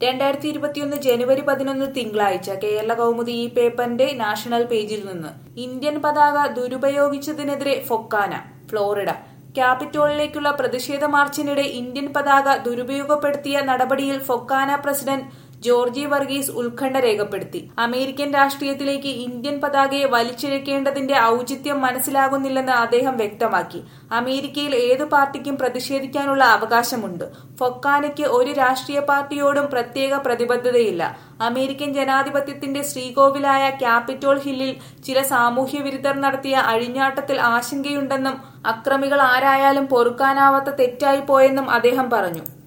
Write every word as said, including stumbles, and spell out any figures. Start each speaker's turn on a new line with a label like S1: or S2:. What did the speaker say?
S1: രണ്ടായിരത്തി ഇരുപത്തിയൊന്ന് ജനുവരി പതിനൊന്ന് തിങ്കളാഴ്ച കേരള കൗമുദി ഈ പേപ്പറിന്റെ നാഷണൽ പേജിൽ നിന്ന് ഇന്ത്യൻ പതാക ദുരുപയോഗിച്ചതിനെതിരെ ഫൊക്കാന. ഫ്ലോറിഡ ക്യാപിറ്റോളിലേക്കുള്ള പ്രതിഷേധ മാർച്ചിനിടെ ഇന്ത്യൻ പതാക ദുരുപയോഗപ്പെടുത്തിയ നടപടിയിൽ ഫൊക്കാന പ്രസിഡന്റ് ജോർജി വർഗീസ് ഉത്കണ്ഠ രേഖപ്പെടുത്തി. അമേരിക്കൻ രാഷ്ട്രീയത്തിലേക്ക് ഇന്ത്യൻ പതാകയെ വലിച്ചിഴക്കേണ്ടതിന്റെ ഔചിത്യം മനസ്സിലാകുന്നില്ലെന്ന് അദ്ദേഹം വ്യക്തമാക്കി. അമേരിക്കയിൽ ഏതു പാർട്ടിക്കും പ്രതിഷേധിക്കാനുള്ള അവകാശമുണ്ട്. ഫൊക്കാനയ്ക്ക് ഒരു രാഷ്ട്രീയ പാർട്ടിയോടും പ്രത്യേക പ്രതിബദ്ധതയില്ല. അമേരിക്കൻ ജനാധിപത്യത്തിന്റെ ശ്രീകോവിലായ ക്യാപിറ്റോൾ ഹില്ലിൽ ചില സാമൂഹ്യ വിരുദ്ധർ നടത്തിയ അഴിഞ്ഞാട്ടത്തിൽ ആശങ്കയുണ്ടെന്നും അക്രമികൾ ആരായാലും പൊറുക്കാനാവാത്ത തെറ്റായി പോയെന്നും അദ്ദേഹം പറഞ്ഞു.